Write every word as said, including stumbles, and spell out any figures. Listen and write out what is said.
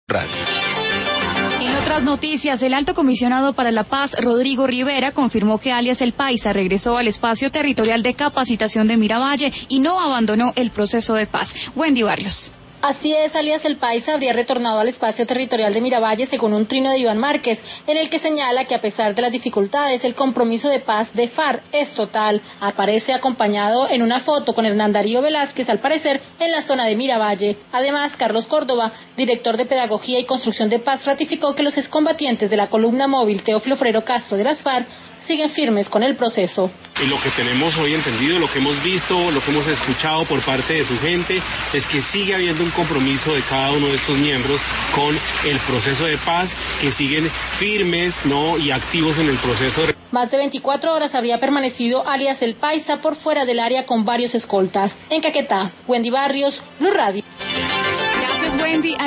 Radio. En otras noticias, el alto comisionado para la paz, Rodrigo Rivera, confirmó que alias El Paisa regresó al espacio territorial de capacitación de Miravalle y no abandonó el proceso de paz. Wendy Barrios. Así es, alias El Paisa habría retornado al espacio territorial de Miravalle según un trino de Iván Márquez, en el que señala que a pesar de las dificultades, el compromiso de paz de FARC es total. Aparece acompañado en una foto con Hernán Darío Velázquez, al parecer, en la zona de Miravalle. Además, Carlos Córdoba, director de Pedagogía y Construcción de Paz, ratificó que los excombatientes de la columna móvil Teófilo Frero Castro de las FARC siguen firmes con el proceso. Y lo que tenemos hoy entendido, lo que hemos visto, lo que hemos escuchado por parte de su gente, es que sigue habiendo un compromiso de cada uno de estos miembros con el proceso de paz, que siguen firmes, ¿no?, y activos en el proceso. Más de veinticuatro horas habría permanecido alias El Paisa por fuera del área con varios escoltas. En Caquetá, Wendy Barrios, Blue Radio. Gracias, Wendy.